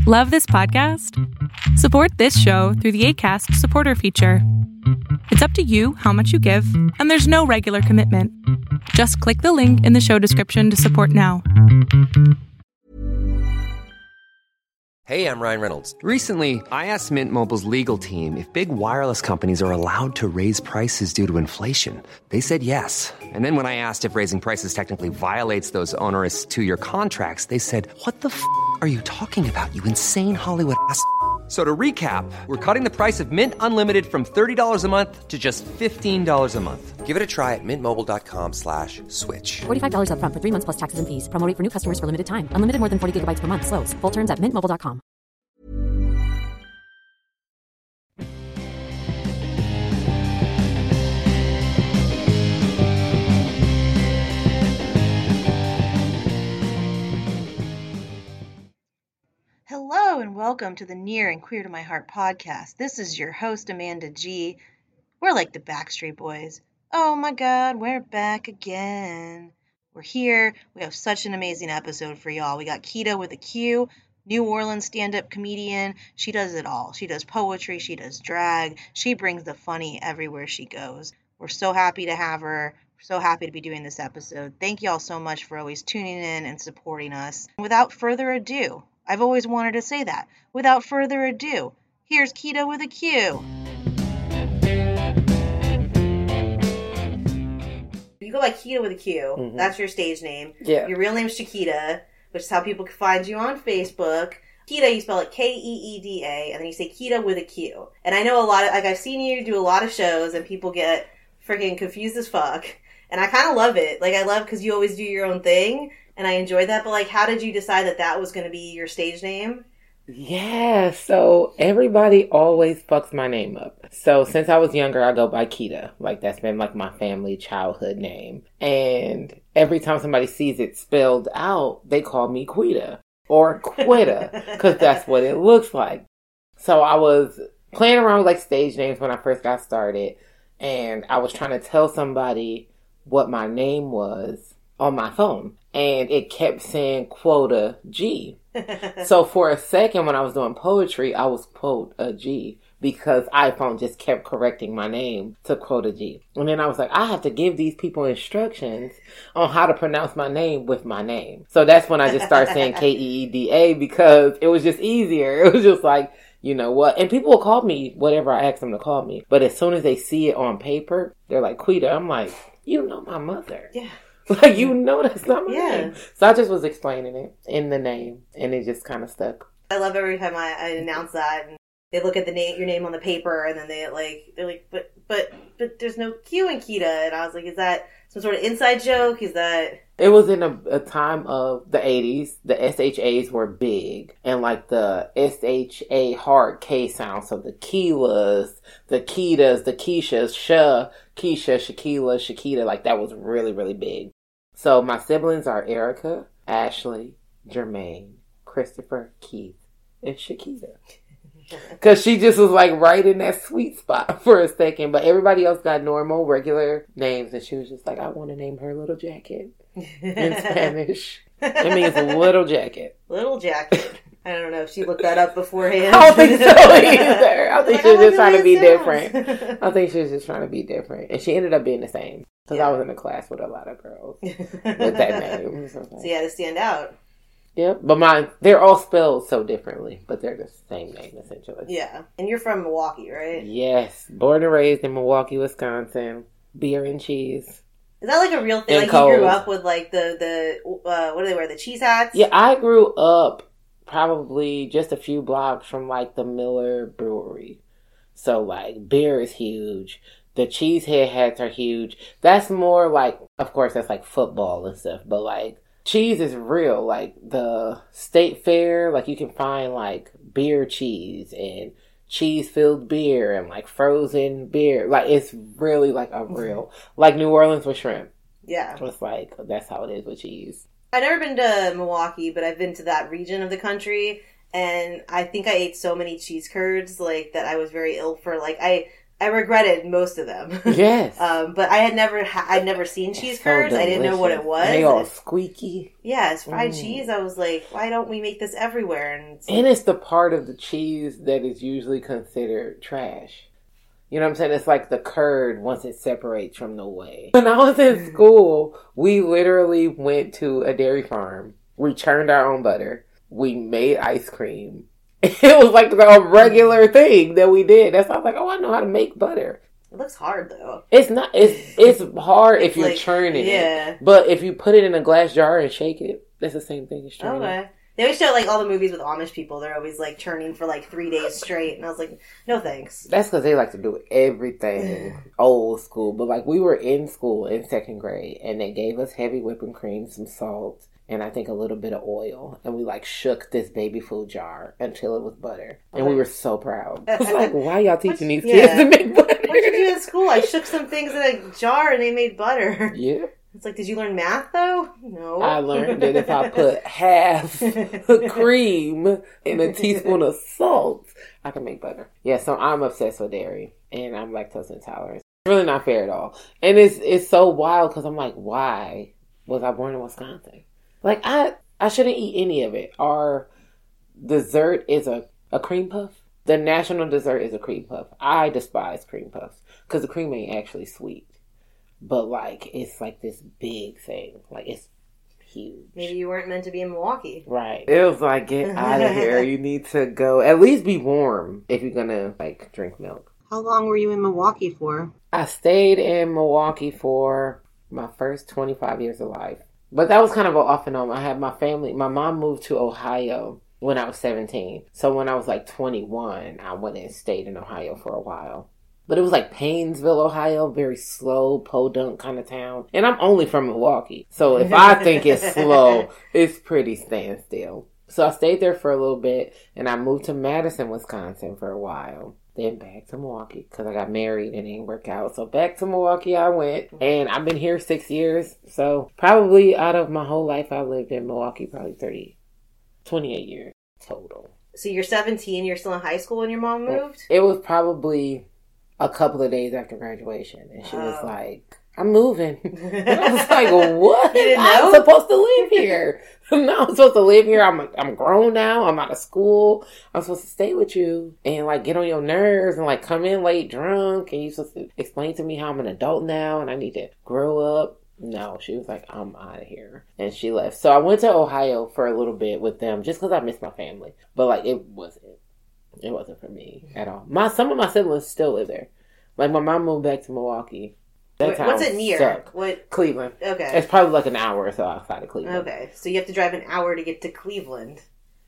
Love this podcast? Support this show through the Acast supporter feature. It's up to you how much you give, and there's no regular commitment. Just click the link in the show description to support now. Hey, I'm Ryan Reynolds. Recently, I asked Mint Mobile's legal team if big wireless companies are allowed to raise prices due to inflation. They said yes. And then when I asked if raising prices technically violates those onerous two-year contracts, they said, "What the f*** are you talking about, you insane Hollywood ass?" So to recap, we're cutting the price of Mint Unlimited from $30 a month to just $15 a month. Give it a try at mintmobile.com/switch. $45 up front for 3 months plus taxes and fees. Promo rate for new customers for limited time. Unlimited more than 40 gigabytes per month. Slows full terms at mintmobile.com. Hello and welcome to the Near and Queer to My Heart podcast. This is your host, Amanda G. We're like the Backstreet Boys. Oh my God, we're back again. We're here. We have such an amazing episode for y'all. We got Keita with a Q, New Orleans stand-up comedian. She does it all. She does poetry. She does drag. She brings the funny everywhere she goes. We're so happy to have her. We're so happy to be doing this episode. Thank y'all so much for always tuning in and supporting us. Without further ado, I've always wanted to say that. Without further ado, here's Keita with a Q. You go by Keita with a Q. Mm-hmm. That's your stage name. Yeah. Your real name's Chiquita, which is how people can find you on Facebook. Keita, you spell it Keeda, and then you say Keita with a Q. And I know a lot of, I've seen you do a lot of shows, and people get freaking confused as fuck. And I kind of love it. I love because you always do your own thing. And I enjoyed that, but how did you decide that that was going to be your stage name? Yeah, so everybody always fucks my name up. So since I was younger, I go by Keita. That's been my family childhood name. And every time somebody sees it spelled out, they call me Quita or Quitta because that's what it looks like. So I was playing around with stage names when I first got started, and I was trying to tell somebody what my name was on my phone. And it kept saying Quota G. So for a second when I was doing poetry, I was Quota G because iPhone just kept correcting my name to Quota G. And then I was like, I have to give these people instructions on how to pronounce my name with my name. So that's when I just started saying Keeda because it was just easier. It was just you know what? And people will call me whatever I ask them to call me. But as soon as they see it on paper, they're like, Quita. I'm like, you know my mother. Yeah. You know that's not my name. So I just was explaining it in the name, and it just kind of stuck. I love every time I announce that, and they look at your name on the paper, and then they're like, but there's no Q in Keita, and I was like, is that some sort of inside joke? Is that... It was in a time of the 80s. The SHAs were big, and the SHA hard K sound, so the Keelas, the Keetas, the Keishas, Keisha, Shaquila, Shakita, that was really, really big. So my siblings are Erica, Ashley, Jermaine, Christopher, Keith, and Shakita. Because she just was right in that sweet spot for a second. But everybody else got normal, regular names. And she was just I want to name her Little Jacket in Spanish. It means little jacket. Little jacket. I don't know if she looked that up beforehand. I don't think so either. I think she was just trying to be different. I think she was just trying to be different. And she ended up being the same. Because I was in a class with a lot of girls with that name. So you had to stand out. Yep. But they're all spelled so differently. But they're the same name, essentially. Yeah. And you're from Milwaukee, right? Yes. Born and raised in Milwaukee, Wisconsin. Beer and cheese. Is that a real thing? And you cold. grew up with the what do they wear? The cheese hats? Yeah, I grew up probably just a few blocks from the Miller Brewery. So beer is huge. The cheesehead hats are huge. That's more of course that's football and stuff, but cheese is real. The state fair, you can find beer cheese and cheese filled beer and frozen beer. It's really a real New Orleans with shrimp. Yeah. It's that's how it is with cheese. I've never been to Milwaukee, but I've been to that region of the country, and I think I ate so many cheese curds that I was very ill for I regretted most of them. Yes. But I had I'd never seen cheese curds. I didn't know what it was. They all squeaky. Yeah, it's fried cheese. I was like, why don't we make this everywhere? And it's the part of the cheese that is usually considered trash. You know what I'm saying? It's like the curd once it separates from the whey. When I was in school, we literally went to a dairy farm. We churned our own butter. We made ice cream. It was like a regular thing that we did. That's why I was like, oh, I know how to make butter. It looks hard though. It's not. It's hard if you're churning it. But if you put it in a glass jar and shake it, that's the same thing as churning. Okay. They always show like all the movies with Amish people. They're always like churning for like 3 days straight, and I was like, no thanks. That's because they like to do everything old school. But like we were in school in 2nd grade, and they gave us heavy whipping cream, some salt, and I think a little bit of oil, and we like shook this baby food jar until it was butter, and we were so proud. I was like, why y'all teaching these kids to make butter? What did you do in school? I shook some things in a jar and they made butter. Yeah. It's like, did you learn math though? No. I learned that if I put half cream and a teaspoon of salt, I can make butter. Yeah, so I'm obsessed with dairy, and I'm lactose intolerant. It's really not fair at all. And it's so wild because I'm like, why was I born in Wisconsin? Like, I shouldn't eat any of it. Our dessert is a cream puff. The national dessert is a cream puff. I despise cream puffs because the cream ain't actually sweet. But, like, it's like this big thing. Like, it's huge. Maybe you weren't meant to be in Milwaukee. Right. It was like, get out of here. You need to go. At least be warm if you're going to, like, drink milk. How long were you in Milwaukee for? I stayed in Milwaukee for my first 25 years of life. But that was kind of off and on. I had my family. My mom moved to Ohio when I was 17. So when I was, like, 21, I went and stayed in Ohio for a while. But it was like Paynesville, Ohio, very slow, podunk kind of town. And I'm only from Milwaukee. So if I think it's slow, it's pretty standstill. So I stayed there for a little bit, and I moved to Madison, Wisconsin for a while. Then back to Milwaukee because I got married and it didn't work out. So back to Milwaukee I went, and I've been here 6 years. So probably out of my whole life, I lived in Milwaukee probably 28 years total. So you're 17, you're still in high school when your mom moved? It was probably a couple of days after graduation, and she was like, I'm moving. And I was like, what? You didn't know? I'm supposed to live here. No, I'm supposed to live here. I'm grown now. I'm out of school. I'm supposed to stay with you and like get on your nerves and like come in late drunk, and you're supposed to explain to me how I'm an adult now and I need to grow up. No, she was like, I'm out of here. And she left. So I went to Ohio for a little bit with them just because I missed my family. But like it wasn't for me at all. Some of my siblings still live there. Like my mom moved back to Milwaukee. What's it near? Sucked. What? Cleveland. Okay. It's probably like an hour or so outside of Cleveland. Okay. So you have to drive an hour to get to Cleveland.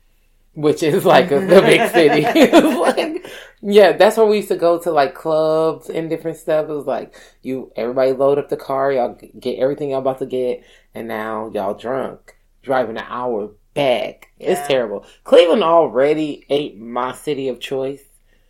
Which is like the big city. Like, yeah, that's where we used to go to like clubs and different stuff. It was like everybody load up the car, y'all get everything y'all about to get, and now y'all drunk. Driving an hour back. Yeah. It's terrible. Cleveland already ain't my city of choice.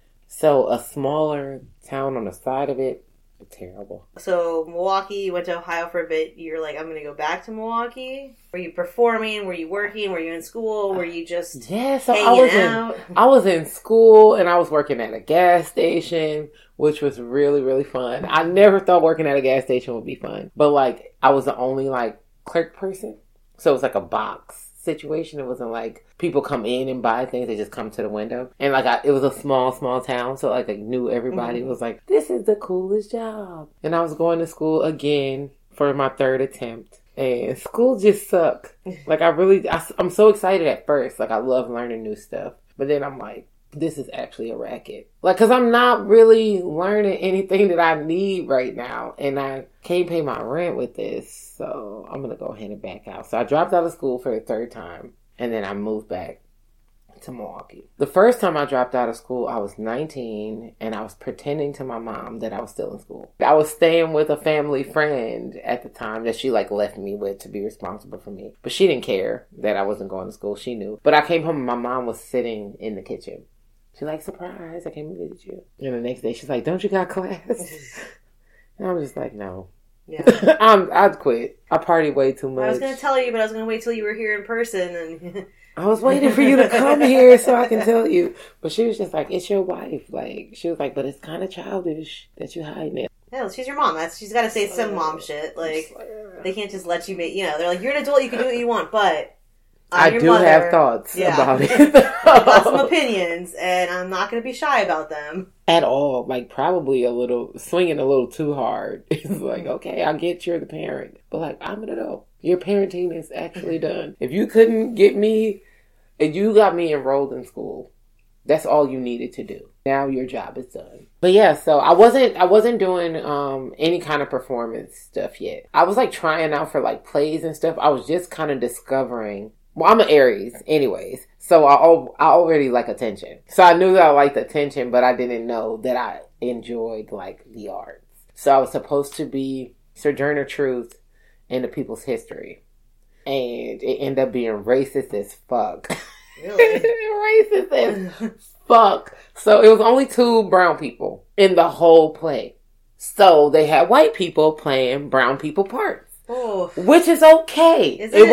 So a smaller town on the side of it, terrible. So Milwaukee, you went to Ohio for a bit. You're like, I'm going to go back to Milwaukee. Were you performing? Were you working? Were you in school? Were you just so hanging out? I was in school and I was working at a gas station, which was really, really fun. I never thought working at a gas station would be fun. But like, I was the only like clerk person. So it was like a box situation. It wasn't like people come in and buy things, they just come to the window. And like it was a small town, so like I knew everybody. It was like, this is the coolest job. And I was going to school again for my third attempt, and school just sucked. Like I'm so excited at first, like I love learning new stuff, but then I'm like, this is actually a racket. Like, because I'm not really learning anything that I need right now, and I can't pay my rent with this. So I'm going to go ahead and back out. So I dropped out of school for the third time, and then I moved back to Milwaukee. The first time I dropped out of school, I was 19, and I was pretending to my mom that I was still in school. I was staying with a family friend at the time that she like left me with to be responsible for me. But she didn't care that I wasn't going to school. She knew. But I came home and my mom was sitting in the kitchen. She's like, surprise, I came to visit you. And the next day, she's like, don't you got class? And I'm just like, no. Yeah. I'd quit. I party way too much. I was going to tell you, but I was going to wait till you were here in person. And I was waiting for you to come here so I can tell you. But she was just like, it's your wife. Like, she was like, but it's kind of childish that you hiding it. Hell, she's your mom. She's got to say some mom shit. Like, they can't just let you make, they're like, you're an adult, you can do what you want, but I do have thoughts about it. I've got some opinions, and I'm not going to be shy about them. At all. Like, probably swinging a little too hard. It's like, okay, I get you're the parent, but like, I'm an adult. Your parenting is actually done. If you couldn't get me, if you got me enrolled in school, that's all you needed to do. Now your job is done. But yeah, so I wasn't doing any kind of performance stuff yet. I was like trying out for like plays and stuff. I was just kind of discovering. Well, I'm an Aries anyways, so I already like attention. So I knew that I liked attention, but I didn't know that I enjoyed like the arts. So I was supposed to be Sojourner Truth in the People's History. And it ended up being racist as fuck. Really? Racist as fuck. So it was only 2 brown people in the whole play. So they had white people playing brown people parts. Oh. Which is okay.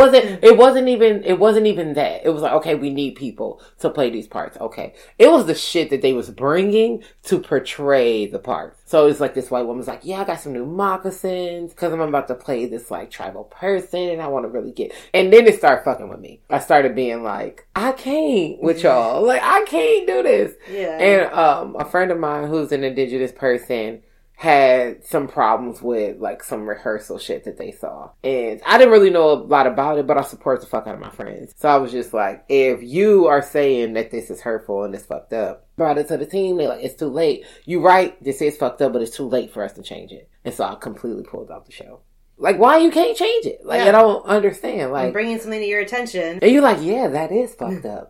It wasn't even that. It was like, okay, we need people to play these parts. Okay. It was the shit that they was bringing to portray the parts. So it's like this white woman's like, yeah, I got some new moccasins because I'm about to play this like tribal person and I want to really get, and then it started fucking with me. I started being like, I can't with y'all. Like, I can't do this. Yeah. And a friend of mine who's an indigenous person had some problems with like some rehearsal shit that they saw. And I didn't really know a lot about it, but I support the fuck out of my friends. So I was just like, if you are saying that this is hurtful and it's fucked up, brought it to the team, they're like, it's too late. You right, this is fucked up, but it's too late for us to change it. And so I completely pulled out the show. Like, why you can't change it? Like, I don't understand. Like, I'm bringing something to your attention. And you're like, yeah, that is fucked up.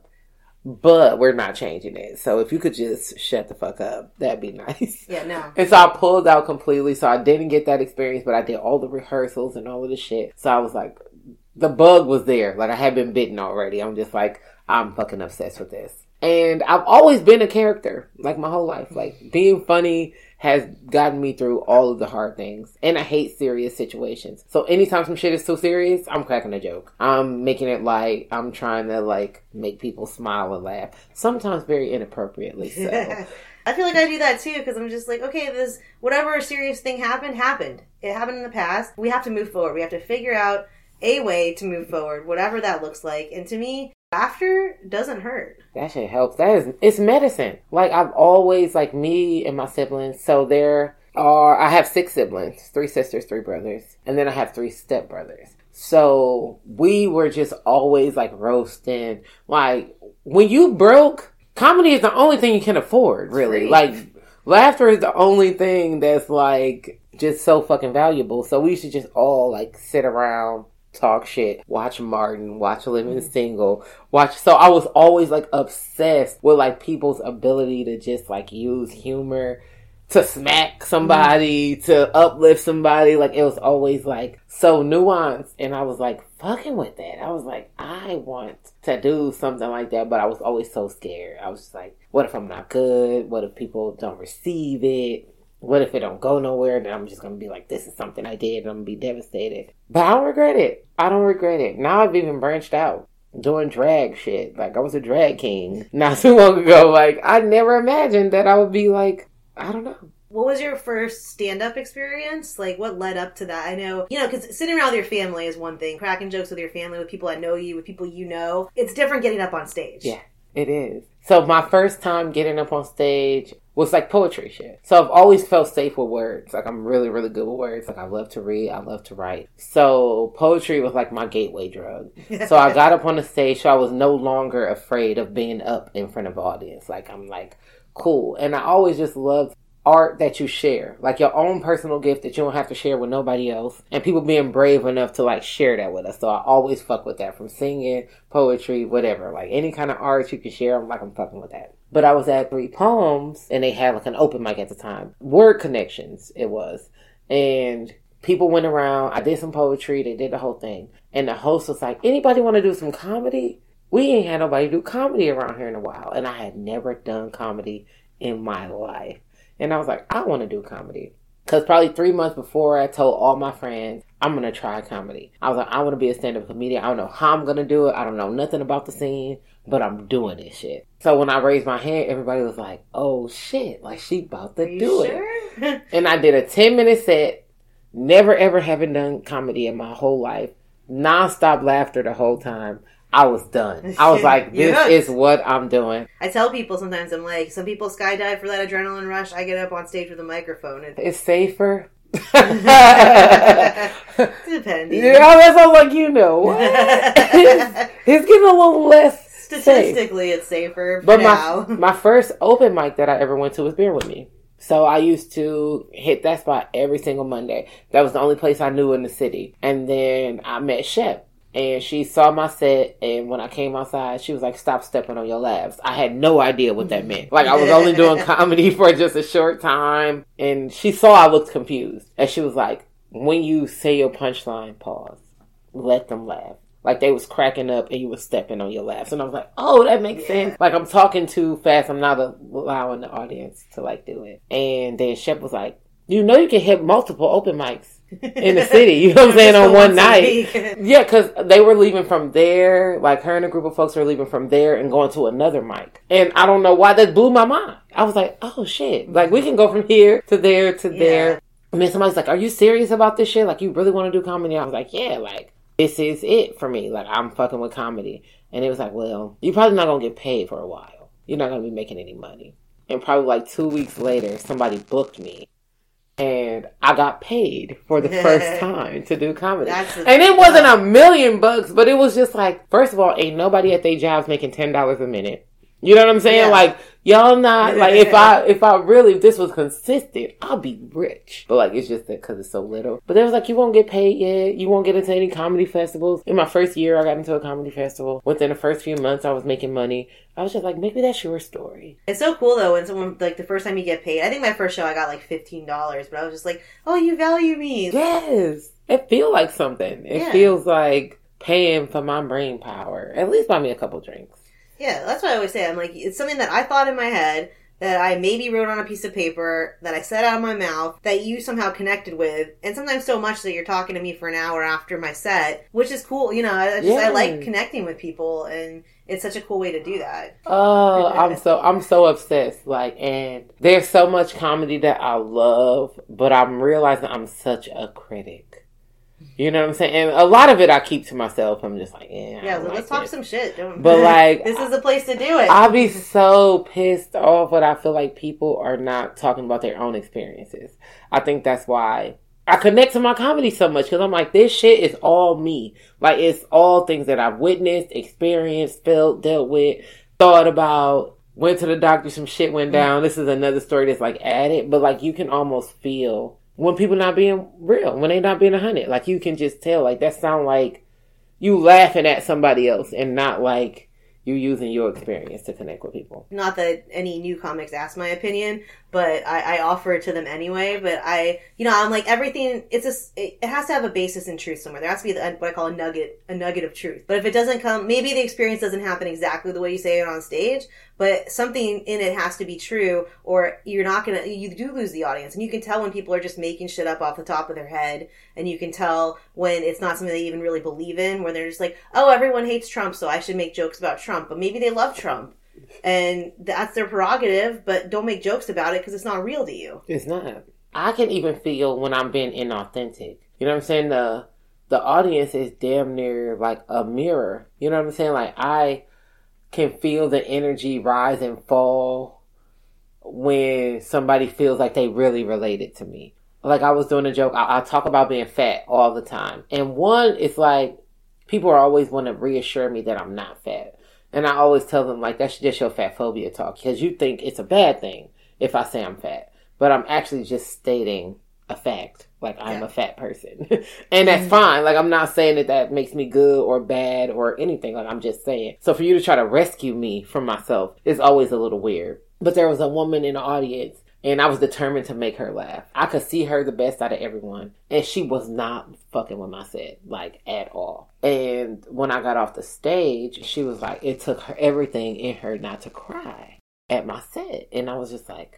But we're not changing it. So if you could just shut the fuck up, that'd be nice. Yeah, no. And so I pulled out completely. So I didn't get that experience, but I did all the rehearsals and all of the shit. So I was like, the bug was there. Like, I had been bitten already. I'm just like, I'm fucking obsessed with this. And I've always been a character, like my whole life. Like, being funny has gotten me through all of the hard things. And I hate serious situations. So anytime some shit is too serious, I'm cracking a joke. I'm making it light. I'm trying to, like, make people smile and laugh. Sometimes very inappropriately so. I feel like I do that too, because I'm just like, okay, this, whatever serious thing happened. It happened in the past. We have to move forward. We have to figure out a way to move forward, whatever that looks like. And to me, laughter doesn't hurt. That shit helps. It's medicine. Like, I've always, like, me and my siblings, so I have 6 siblings, 3 sisters, 3 brothers, and then I have 3 stepbrothers. So we were just always like roasting. Like, when you broke, comedy is the only thing you can afford, really. Like, laughter is the only thing that's like just so fucking valuable. So we used to just all like sit around, talk shit, watch Martin, watch Living Single, so I was always like obsessed with like people's ability to just like use humor to smack somebody, to uplift somebody. Like, it was always like so nuanced, and I was like fucking with that. I was like, I want to do something like that, but I was always so scared. I was just like, what if I'm not good? What if people don't receive it? What if it don't go nowhere? And I'm just going to be like, this is something I did, and I'm going to be devastated. But I don't regret it. Now I've even branched out, doing drag shit. Like, I was a drag king not too long ago. Like, I never imagined that I would be like, I don't know. What was your first stand-up experience? Like, what led up to that? I know, because sitting around with your family is one thing. Cracking jokes with your family, with people that know you, with people you know. It's different getting up on stage. Yeah, it is. So my first time getting up on stage was like poetry shit. So I've always felt safe with words. Like, I'm really, really good with words. Like, I love to read. I love to write. So poetry was like my gateway drug. So I got up on the stage, so I was no longer afraid of being up in front of an audience. Like, I'm like, cool. And I always just loved art that you share, like your own personal gift that you don't have to share with nobody else, and people being brave enough to like share that with us. So I always fuck with that, from singing, poetry, whatever, like any kind of art you can share. I'm fucking with that. But I was at 3 Poems, and they had like an open mic at the time, Word Connections it was, and people went around. I did some poetry, they did the whole thing, and the host was like, anybody want to do some comedy? We ain't had nobody do comedy around here in a while, and I had never done comedy in my life. And I was like, I want to do comedy. Because probably 3 months before, I told all my friends, I'm going to try comedy. I was like, I want to be a stand-up comedian. I don't know how I'm going to do it. I don't know nothing about the scene, but I'm doing this shit. So when I raised my hand, everybody was like, oh shit, like she about to do it. And I did a 10-minute set, never ever having done comedy in my whole life, non-stop laughter the whole time. I was done. I was like, this is what I'm doing. I tell people sometimes, I'm like, some people skydive for that adrenaline rush. I get up on stage with a microphone. It's safer. Depending. Yeah, that's all like, you know. What? It's getting a little less statistically safe. It's safer for but now. my first open mic that I ever went to was Beer With Me. So I used to hit that spot every single Monday. That was the only place I knew in the city. And then I met Shep. And she saw my set, and when I came outside, she was like, stop stepping on your laughs. I had no idea what that meant. Like, I was only doing comedy for just a short time. And she saw I looked confused. And she was like, when you say your punchline, pause. Let them laugh. Like, they was cracking up, and you was stepping on your laughs. And I was like, oh, that makes sense. Like, I'm talking too fast. I'm not allowing the audience to, like, do it. And then Shep was like, you know you can hit multiple open mics in the city, you know what I'm saying, on one night. Yeah, because they were leaving from there, like her and a group of folks were leaving from there and going to another mic. And I don't know why that blew my mind. I was like, oh shit, like we can go from here to there to there. And then somebody's like, are you serious about this shit? Like you really want to do comedy? I was like, yeah, like this is it for me. Like I'm fucking with comedy. And it was like, well, you're probably not going to get paid for a while. You're not going to be making any money. And probably like 2 weeks later, somebody booked me. And I got paid for the first time to do comedy. And it wasn't $1 million, but it was just like, first of all, ain't nobody at their jobs making $10 a minute. You know what I'm saying? Yeah. Like, y'all not, like, if this was consistent, I'll be rich. But, like, it's just that because it's so little. But they was like, you won't get paid yet. You won't get into any comedy festivals. In my first year, I got into a comedy festival. Within the first few months, I was making money. I was just like, maybe that's your story. It's so cool, though, when someone, like, the first time you get paid. I think my first show, I got, like, $15. But I was just like, oh, you value me. Yes. It feels like something. It feels like paying for my brain power. At least buy me a couple drinks. Yeah, that's what I always say. I'm like, it's something that I thought in my head, that I maybe wrote on a piece of paper, that I said out of my mouth, that you somehow connected with, and sometimes so much that you're talking to me for an hour after my set, which is cool. You know, I like connecting with people, and it's such a cool way to do that. Oh, I'm so obsessed. Like, and there's so much comedy that I love, but I'm realizing I'm such a critic. You know what I'm saying? And a lot of it I keep to myself. I'm just like, let's talk some shit. But like, this is the place to do it. I'll be so pissed off when I feel like people are not talking about their own experiences. I think that's why I connect to my comedy so much, because I'm like, this shit is all me. Like, it's all things that I've witnessed, experienced, felt, dealt with, thought about, went to the doctor, some shit went down. This is another story that's like added, but like you can almost feel when people not being real, when they not being 100. Like, you can just tell, like, that sound like you laughing at somebody else and not like you using your experience to connect with people. Not that any new comics ask my opinion, but I offer it to them anyway. But I'm like, everything, it has to have a basis in truth somewhere. There has to be what I call a nugget of truth. But if it doesn't come, maybe the experience doesn't happen exactly the way you say it on stage, but something in it has to be true, or you do lose the audience. And you can tell when people are just making shit up off the top of their head, and you can tell when it's not something they even really believe in, when they're just like, oh, everyone hates Trump, so I should make jokes about Trump. But maybe they love Trump. And that's their prerogative, but don't make jokes about it because it's not real to you. It's not. I can even feel when I'm being inauthentic. You know what I'm saying? The audience is damn near like a mirror. You know what I'm saying? Like, I can feel the energy rise and fall when somebody feels like they really related to me. Like, I was doing a joke. I talk about being fat all the time. And one, it's like, people are always want to reassure me that I'm not fat. And I always tell them, like, that's just your fat phobia talk. Because you think it's a bad thing if I say I'm fat. But I'm actually just stating a fact. Like, I'm a fat person. And that's fine. Like, I'm not saying that makes me good or bad or anything. Like, I'm just saying. So for you to try to rescue me from myself is always a little weird. But there was a woman in the audience, and I was determined to make her laugh. I could see her the best out of everyone. And she was not fucking with my set, like, at all. And when I got off the stage, she was like, it took her everything in her not to cry at my set. And I was just like,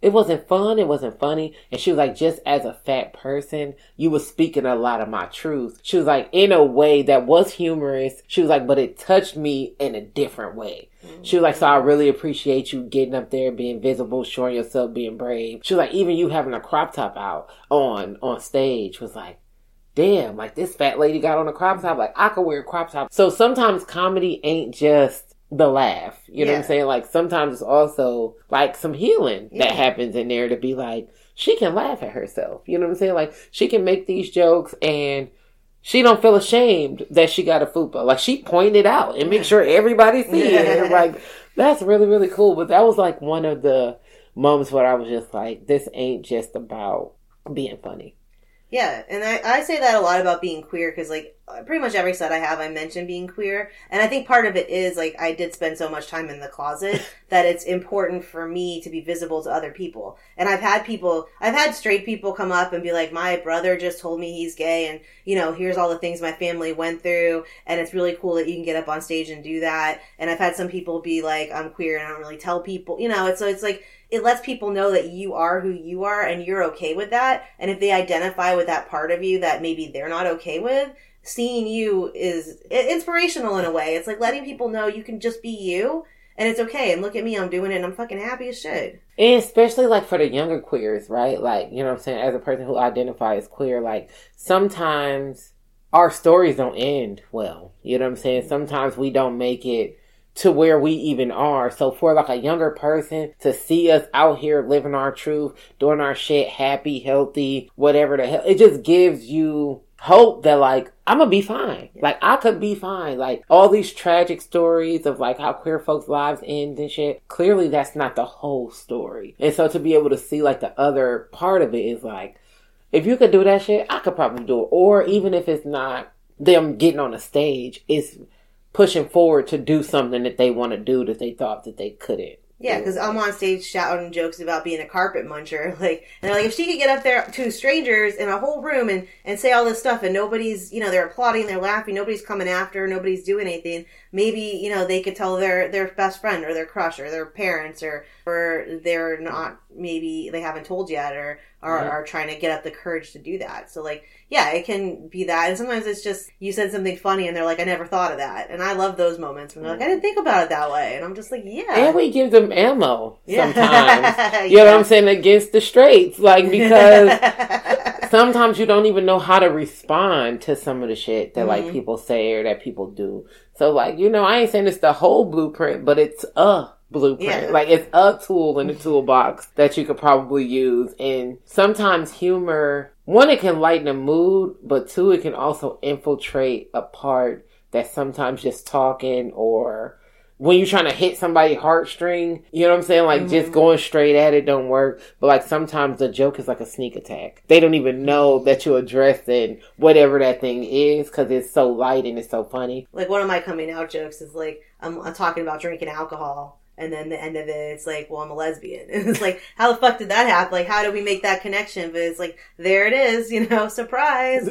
it wasn't fun, it wasn't funny. And she was like, just as a fat person, you were speaking a lot of my truth. She was like, in a way that was humorous. She was like, but it touched me in a different way. She was like, so I really appreciate you getting up there, being visible, showing yourself, being brave. She was like, even you having a crop top out on stage was like, damn, like this fat lady got on a crop top. Like I could wear a crop top. So sometimes comedy ain't just the laugh. You know what I'm saying? Like sometimes it's also like some healing that happens in there to be like, she can laugh at herself. You know what I'm saying? Like she can make these jokes and she don't feel ashamed that she got a fupa. Like she pointed out and make sure everybody see it. And like, that's really, really cool. But that was like one of the moments where I was just like, this ain't just about being funny. Yeah, and I say that a lot about being queer because, like, pretty much every set I have, I mention being queer. And I think part of it is, like, I did spend so much time in the closet that it's important for me to be visible to other people. And I've had straight people come up and be like, my brother just told me he's gay and, you know, here's all the things my family went through. And it's really cool that you can get up on stage and do that. And I've had some people be like, I'm queer and I don't really tell people, you know, so it's like, it lets people know that you are who you are and you're okay with that. And if they identify with that part of you that maybe they're not okay with, seeing you is inspirational in a way. It's like letting people know you can just be you and it's okay. And look at me, I'm doing it and I'm fucking happy as shit. And especially like for the younger queers, right? Like, you know what I'm saying? As a person who identifies queer, like sometimes our stories don't end well. You know what I'm saying? Sometimes we don't make it to where we even are. So for like a younger person to see us out here living our truth, doing our shit, happy, healthy, whatever the hell, it just gives you hope that like, I'm gonna be fine. Like I could be fine. Like all these tragic stories of like how queer folks' lives end and shit, clearly that's not the whole story. And so to be able to see like the other part of it is like, if you could do that shit, I could probably do it. Or even if it's not them getting on a stage, it's pushing forward to do something that they want to do that they thought that they couldn't. Yeah, because I'm on stage shouting jokes about being a carpet muncher. Like, and they're like, if she could get up there to strangers in a whole room and say all this stuff and nobody's, you know, they're applauding, they're laughing, nobody's coming after her, nobody's doing anything, maybe, you know, they could tell their best friend or their crush or their parents or they're not, maybe they haven't told yet or are trying to get up the courage to do that. So, like, yeah, it can be that. And sometimes it's just, you said something funny and they're like, I never thought of that. And I love those moments when they're like, I didn't think about it that way. And I'm just like, yeah. And we give them ammo sometimes. You know what I'm saying? Against the straights. Like, because sometimes you don't even know how to respond to some of the shit that, like, people say or that people do. So, like, you know, I ain't saying it's the whole blueprint, but it's a blueprint. Like, it's a tool in the toolbox that you could probably use. And sometimes humor, one, it can lighten the mood, but two, it can also infiltrate a part that sometimes just talking or when you're trying to hit somebody's heartstring, you know what I'm saying? Like, just going straight at it don't work. But, like, sometimes the joke is like a sneak attack. They don't even know that you're addressing whatever that thing is because it's so light and it's so funny. Like, one of my coming out jokes is, like, I'm talking about drinking alcohol. And then the end of it, it's like, well, I'm a lesbian. And it's like, how the fuck did that happen? Like, how do we make that connection? But it's like, there it is, you know, surprise.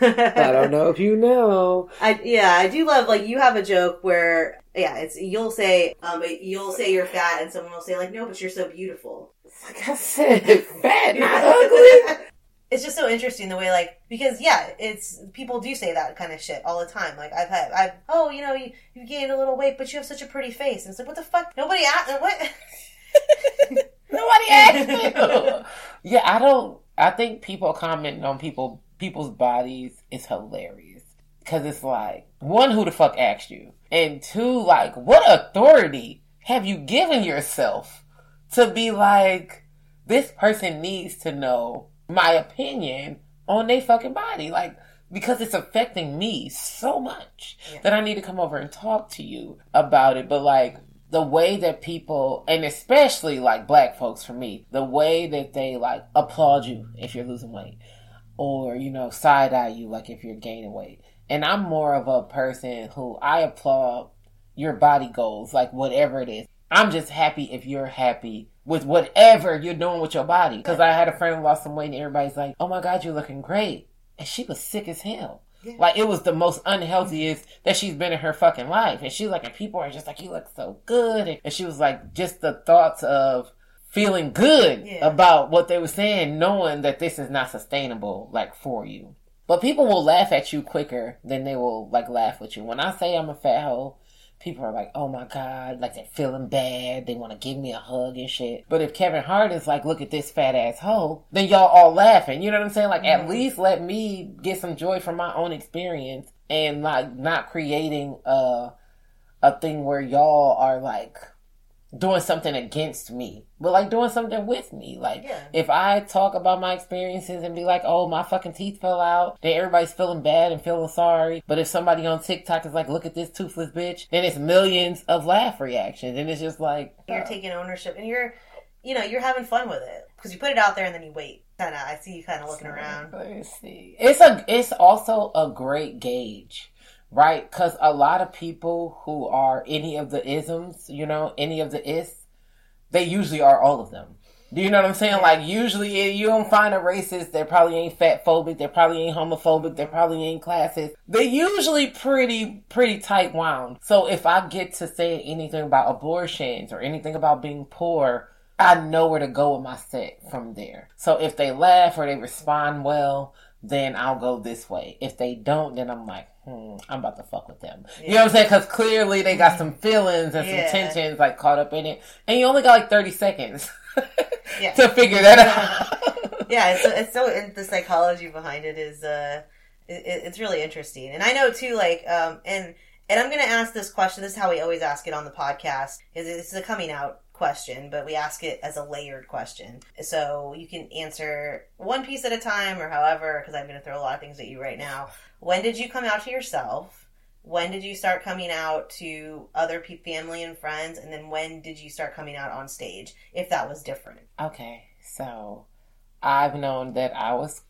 I don't know if you know. I do love, like, you have a joke where, you'll say you're fat and someone will say, like, no, but you're so beautiful. Like I said, fat, not ugly. It's just so interesting the way, like, because, it's, people do say that kind of shit all the time. Like, oh, you know, you gained a little weight, but you have such a pretty face. And it's like, what the fuck? Nobody asked, what? Nobody asked me. I think people commenting on people's bodies is hilarious. Because it's like, one, who the fuck asked you? And two, like, what authority have you given yourself to be like, this person needs to know my opinion on their fucking body, like, because it's affecting me so much that I need to come over and talk to you about it. But like the way that people, and especially like black folks for me, the way that they like applaud you if you're losing weight or, you know, side eye you like if you're gaining weight. And I'm more of a person who I applaud your body goals, like whatever it is. I'm just happy if you're happy with whatever you're doing with your body. Because I had a friend who lost some weight and everybody's like, oh my God, you're looking great. And she was sick as hell. Yeah. Like, it was the most unhealthiest that she's been in her fucking life. And she's like, and people are just like, you look so good. And she was like, just the thoughts of feeling good about what they were saying, knowing that this is not sustainable, like, for you. But people will laugh at you quicker than they will, like, laugh with you. When I say I'm a fat hoe, people are like, oh my God, like they're feeling bad. They want to give me a hug and shit. But if Kevin Hart is like, look at this fat ass hoe, then y'all all laughing. You know what I'm saying? Like, at least let me get some joy from my own experience and, like, not creating a thing where y'all are, like, doing something against me, but, like, doing something with me. Like, if I talk about my experiences and be like, oh, my fucking teeth fell out, then everybody's feeling bad and feeling sorry. But if somebody on TikTok is like, look at this toothless bitch, then it's millions of laugh reactions. And it's just like, you're taking ownership and you're having fun with it because you put it out there and then you wait. I see you kind of looking around. Let's see. It's also a great gauge. Right? Because a lot of people who are any of the isms, you know, any of the is, they usually are all of them. Do you know what I'm saying? Like, usually you don't find a racist that probably ain't fat phobic, that probably ain't homophobic, that probably ain't classist. They're usually pretty tight wound. So if I get to say anything about abortions or anything about being poor, I know where to go with my set from there. So if they laugh or they respond well, then I'll go this way. If they don't, then I'm like, I'm about to fuck with them. You know what I'm saying? Because clearly they got some feelings and some tensions, like, caught up in it. And you only got like 30 seconds to figure that out. It's so the psychology behind it is, it's really interesting. And I know too, like, and I'm going to ask this question. This is how we always ask it on the podcast. This is a coming out question, but we ask it as a layered question. So you can answer one piece at a time or however, because I'm going to throw a lot of things at you right now. When did you come out to yourself? When did you start coming out to other family and friends? And then when did you start coming out on stage, if that was different? Okay, so I've known that I was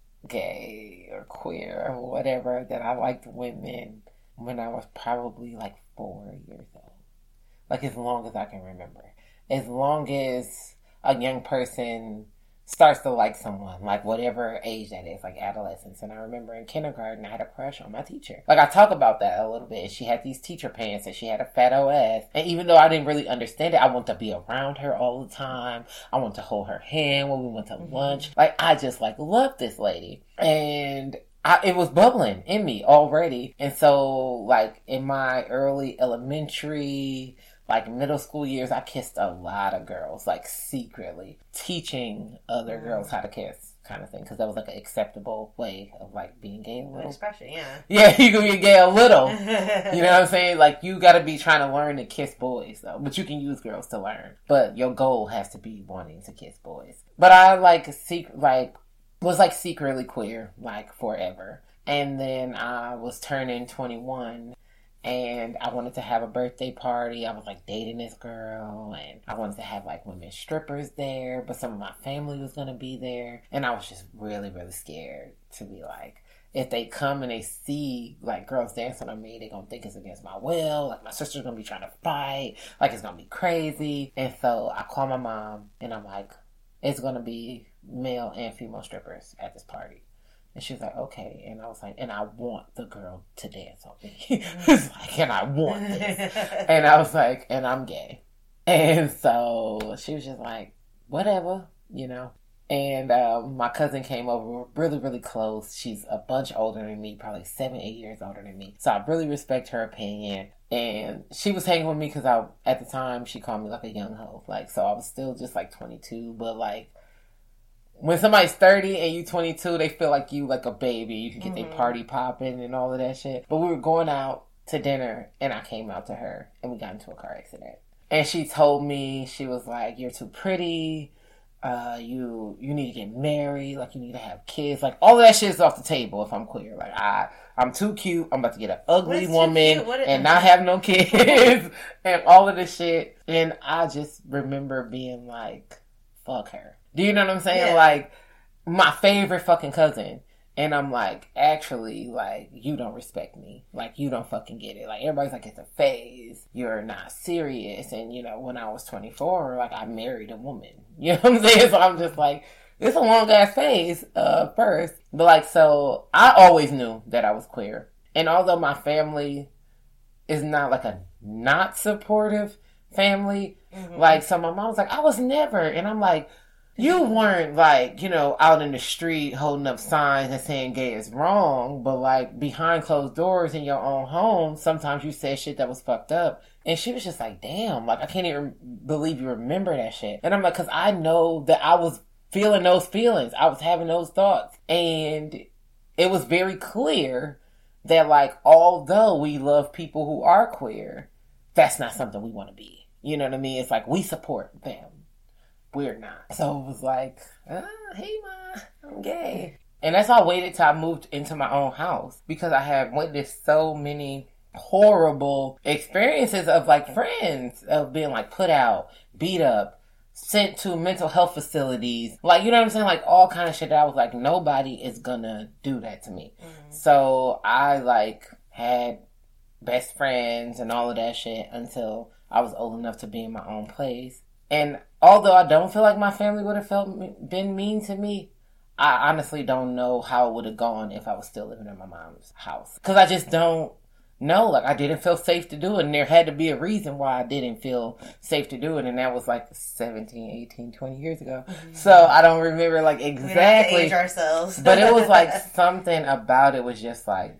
gay or queer or whatever, that I liked women when I was probably like 4 years old. Like, as long as I can remember. As long as a young person starts to like someone, like whatever age that is, like adolescence. And I remember in kindergarten, I had a crush on my teacher. Like, I talk about that a little bit. She had these teacher pants and she had a fat ass. And even though I didn't really understand it, I wanted to be around her all the time. I wanted to hold her hand when we went to lunch. Like, I just, like, loved this lady. And it was bubbling in me already. And so, like, in my early elementary, like, middle school years, I kissed a lot of girls, like, secretly, teaching other girls how to kiss, kind of thing, because that was, like, an acceptable way of, like, being gay a little. Expression, yeah. Yeah, you can be gay a little. You know what I'm saying? Like, you gotta be trying to learn to kiss boys, though. But you can use girls to learn. But your goal has to be wanting to kiss boys. But I, was, secretly queer, like, forever. And then I was turning 21. And I wanted to have a birthday party. I was, like, dating this girl. And I wanted to have, like, women strippers there. But some of my family was going to be there. And I was just really, really scared to be, like, if they come and they see, like, girls dancing on me, they going to think it's against my will. Like, my sister's going to be trying to fight. Like, it's going to be crazy. And so I call my mom. And I'm like, it's going to be male and female strippers at this party. And she was like, okay. And I was like, and I want the girl to dance on me. It's like, and I want this. And I was like, and I'm gay. And so she was just like, whatever, you know. And my cousin came over. We were really, really close. She's a bunch older than me, probably 7, 8 years older than me. So I really respect her opinion. And she was hanging with me because at the time, she called me like a young hoe. Like, so I was still just like 22, but like, when somebody's 30 and you 22, they feel like you like a baby. You can get their party popping and all of that shit. But we were going out to dinner and I came out to her and we got into a car accident. And she told me, she was like, you're too pretty. You need to get married. Like, you need to have kids. Like, all of that shit is off the table if I'm queer. Like, I'm too cute. I'm about to get an ugly woman and not have no kids and all of this shit. And I just remember being like, fuck her. Do you know what I'm saying? Yeah. Like, my favorite fucking cousin. And I'm like, actually, like, you don't respect me. Like, you don't fucking get it. Like, everybody's like, it's a phase. You're not serious. And, you know, when I was 24, like, I married a woman. You know what I'm saying? So I'm just like, it's a long-ass phase first. But, like, so I always knew that I was queer. And although my family is not, like, a not supportive, family. Like, so my mom was like, I was never. And I'm like, you weren't, like, you know, out in the street holding up signs and saying gay is wrong, but, like, behind closed doors in your own home, sometimes you said shit that was fucked up. And she was just like, damn, like, I can't even believe you remember that shit. And I'm like, because I know that I was feeling those feelings. I was having those thoughts. And it was very clear that, like, although we love people who are queer, that's not something we want to be. You know what I mean? It's like, we support them. We're not. So it was like, hey, Ma, I'm gay. And that's why I waited till I moved into my own house, because I had witnessed so many horrible experiences of, like, friends of being, like, put out, beat up, sent to mental health facilities. Like, you know what I'm saying? Like, all kind of shit that I was like, nobody is gonna do that to me. So I, like, had best friends and all of that shit until I was old enough to be in my own place. And although I don't feel like my family would have been mean to me, I honestly don't know how it would have gone if I was still living in my mom's house. Because I just don't know. Like, I didn't feel safe to do it. And there had to be a reason why I didn't feel safe to do it. And that was like 17, 18, 20 years ago. So I don't remember, like, exactly. We have to age ourselves. But it was like something about it was just like,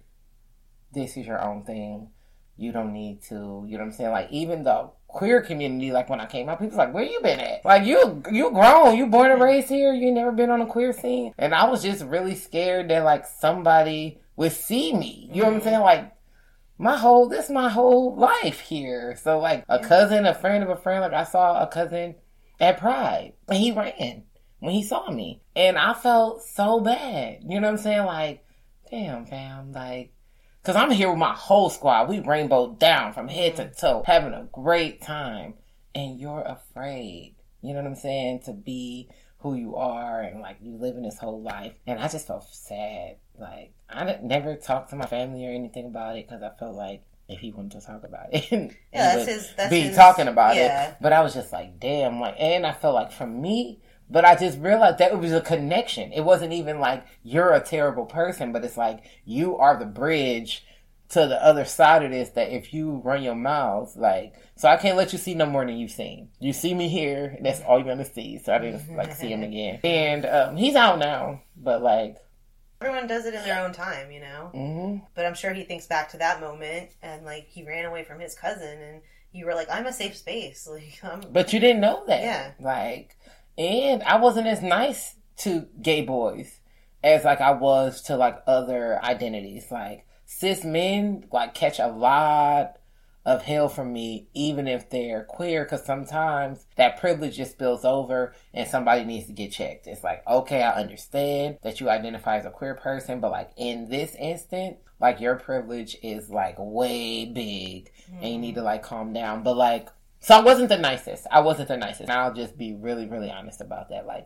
this is your own thing. You don't need to, you know what I'm saying? Like, even the queer community, like, when I came out, people was like, where you been at? Like, you grown, you born and raised here, you never been on a queer scene. And I was just really scared that, like, somebody would see me. You know what I'm saying? Like, this is my whole life here. So, like, a cousin, a friend of a friend, like, I saw a cousin at Pride, and he ran when he saw me. And I felt so bad. You know what I'm saying? Like, damn, fam, like, because I'm here with my whole squad. We rainbowed down from head to toe, having a great time. And you're afraid, you know what I'm saying, to be who you are and, like, you living this whole life. And I just felt sad. Like, I never talked to my family or anything about it because I felt like if he wanted to talk about it, he would talking about it. But I was just like, damn. Like, and I felt like for me, but I just realized that it was a connection. It wasn't even like you're a terrible person, but it's like you are the bridge to the other side of this, that if you run your mouth, like, so I can't let you see no more than you've seen. You see me here, and that's all you're going to see. So I didn't, like, see him again. And he's out now, but, like, everyone does it in their own time, you know? Mm-hmm. But I'm sure he thinks back to that moment, and, like, he ran away from his cousin, and you were like, I'm a safe space. Like, But you didn't know that. Yeah. Like, and I wasn't as nice to gay boys as, like, I was to, like, other identities. Like, cis men, like, catch a lot of hell from me, even if they're queer, because sometimes that privilege just spills over and somebody needs to get checked. It's like, okay, I understand that you identify as a queer person, but, like, in this instant, like, your privilege is, like, way big, and you need to, like, calm down. But, like, so I wasn't the nicest. And I'll just be really, really honest about that. Like,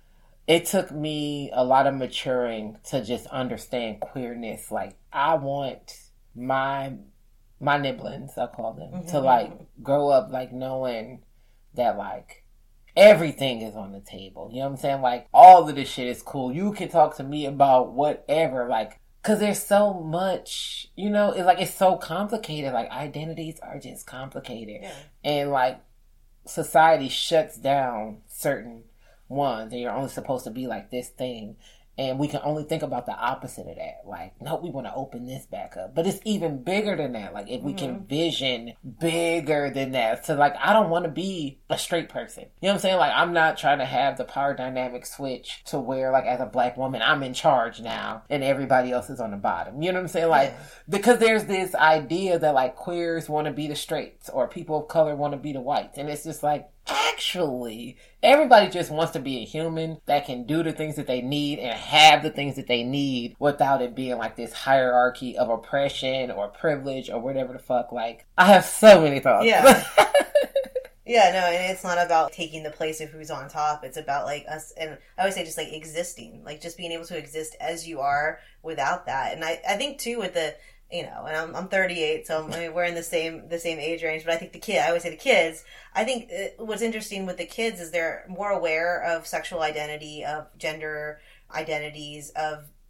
it took me a lot of maturing to just understand queerness. Like, I want my nibblings, I call them, to, like, grow up, like, knowing that, like, everything is on the table. You know what I'm saying? Like, all of this shit is cool. You can talk to me about whatever, like, because there's so much, you know, it's like, it's so complicated. Like, identities are just complicated. Yeah. And, like, society shuts down certain ones, and you're only supposed to be like this thing. And we can only think about the opposite of that. Like, no, we want to open this back up. But it's even bigger than that. Like, if we can vision bigger than that. So, like, I don't want to be a straight person. You know what I'm saying? Like, I'm not trying to have the power dynamic switch to where, like, as a black woman, I'm in charge now and everybody else is on the bottom. You know what I'm saying? Like, because there's this idea that, like, queers want to be the straights or people of color want to be the whites. And it's just like, actually, everybody just wants to be a human that can do the things that they need and have the things that they need without it being like this hierarchy of oppression or privilege or whatever the fuck. Like, I have so many thoughts. Yeah. Yeah, no, and it's not about taking the place of who's on top. It's about, like, us, and I always say just, like, existing. Like, just being able to exist as you are without that. And I think, too, with the, you know, and I'm 38, so I mean, we're in the same age range, but I think I always say the kids, I think what's interesting with the kids is they're more aware of sexual identity, of gender identities, of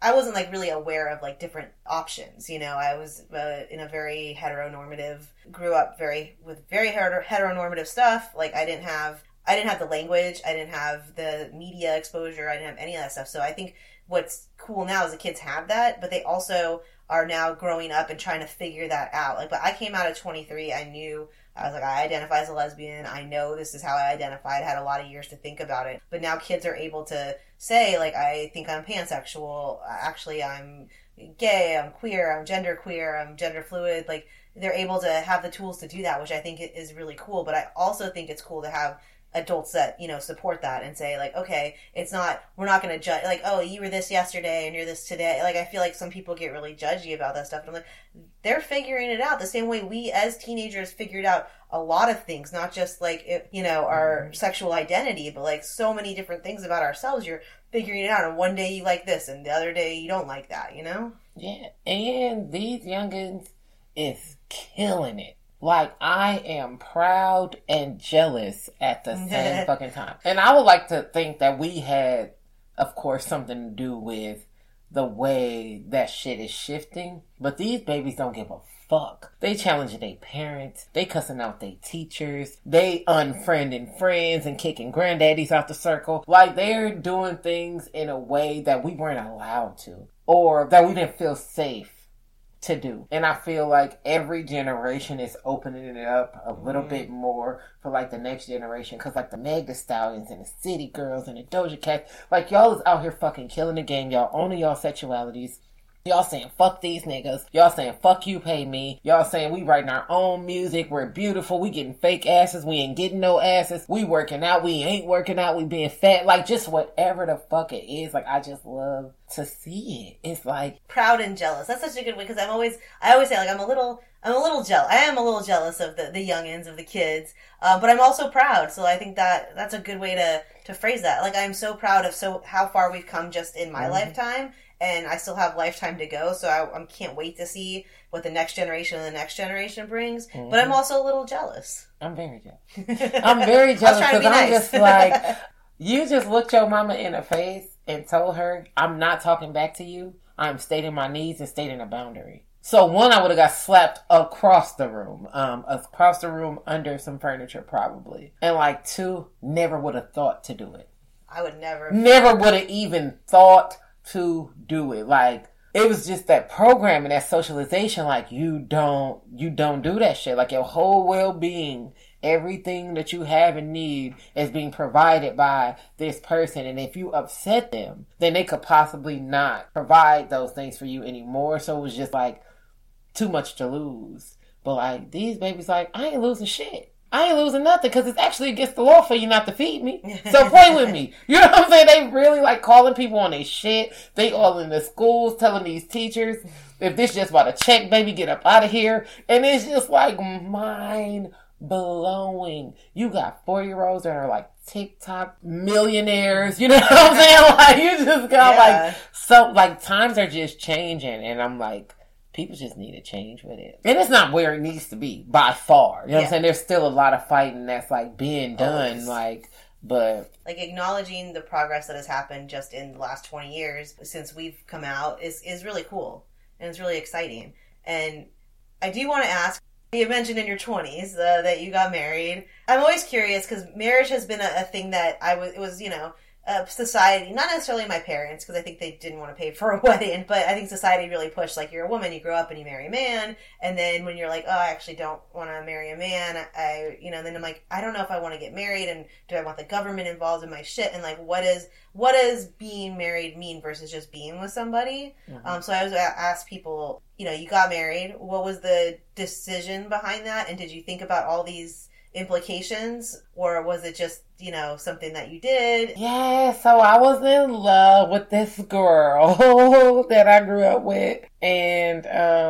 I wasn't like really aware of like different options. You know, I was in a very heteronormative, grew up with very heteronormative stuff. Like I didn't have the language, I didn't have the media exposure, I didn't have any of that stuff. So I think what's cool now is the kids have that, but they also are now growing up and trying to figure that out. Like, but I came out at 23, I was like, I identify as a lesbian. I know this is how I identified. I had a lot of years to think about it. But now kids are able to say, like, I think I'm pansexual. Actually, I'm gay. I'm queer. I'm genderqueer. I'm gender fluid. Like, they're able to have the tools to do that, which I think is really cool. But I also think it's cool to have adults that, you know, support that and say, like, okay, we're not going to judge, like, oh, you were this yesterday and you're this today. Like, I feel like some people get really judgy about that stuff. And I'm like, they're figuring it out the same way we as teenagers figured out a lot of things, not just like, you know, our sexual identity, but like so many different things about ourselves. You're figuring it out. And one day you like this and the other day you don't like that, you know? Yeah. And these youngins is killing it. Like, I am proud and jealous at the same fucking time. And I would like to think that we had, of course, something to do with the way that shit is shifting. But these babies don't give a fuck. They challenging their parents. They cussing out their teachers. They unfriending friends and kicking granddaddies out the circle. Like, they're doing things in a way that we weren't allowed to. Or that we didn't feel safe to do. And I feel like every generation is opening it up a little bit more for like the next generation, because like the Meg Thee Stallions and the City Girls and the Doja Cats, like y'all is out here fucking killing the game. Y'all owning y'all sexualities. Y'all saying fuck these niggas. Y'all saying fuck you, pay me. Y'all saying we writing our own music. We're beautiful. We getting fake asses. We ain't getting no asses. We working out. We ain't working out. We being fat. Like, just whatever the fuck it is. Like, I just love to see it. It's like proud and jealous. That's such a good way, because I always say, like, I'm a little jealous. I am a little jealous of the youngins, of the kids. But I'm also proud. So I think that's a good way to phrase that. Like, I'm so proud of how far we've come just in my lifetime. And I still have lifetime to go, so I can't wait to see what the next generation and the next generation brings. Mm-hmm. But I'm also a little jealous. I'm very jealous. I'm very jealous because I'm just like, you just looked your mama in the face and told her, I'm not talking back to you. I'm stating my needs and stating a boundary. So one, I would have got slapped across the room under some furniture probably. And like two, never would have thought to do it. I would never would have even thought to do it. Like, it was just that programming, that socialization. Like, you don't do that shit. Like, your whole well-being, everything that you have and need is being provided by this person. And if you upset them, then they could possibly not provide those things for you anymore. So it was just like too much to lose. But like, these babies, like, I ain't losing shit. I ain't losing nothing, because it's actually against the law for you not to feed me. So play with me. You know what I'm saying? They really like calling people on their shit. They all in the schools telling these teachers, if this just about a check, baby, get up out of here. And it's just like mind blowing. You got 4-year-olds that are like TikTok millionaires. You know what I'm saying? Like, you just got like times are just changing. And I'm like, people just need to change with it. And it's not where it needs to be, by far. You know what I'm saying? There's still a lot of fighting that's, like, being done, but... Like, acknowledging the progress that has happened just in the last 20 years since we've come out is really cool. And it's really exciting. And I do want to ask, you mentioned in your 20s that you got married. I'm always curious, because marriage has been a thing that it was, you know... society, not necessarily my parents, because I think they didn't want to pay for a wedding, but I think society really pushed, like, you're a woman, you grow up and you marry a man, and then when you're like, oh, I actually don't want to marry a man, then I'm like, I don't know if I want to get married, and do I want the government involved in my shit, and like, what does being married mean versus just being with somebody? Mm-hmm. So I always ask people, you know, you got married, what was the decision behind that, and did you think about all these implications, or was it just, you know, something that you did? Yeah, so I was in love with this girl that I grew up with, and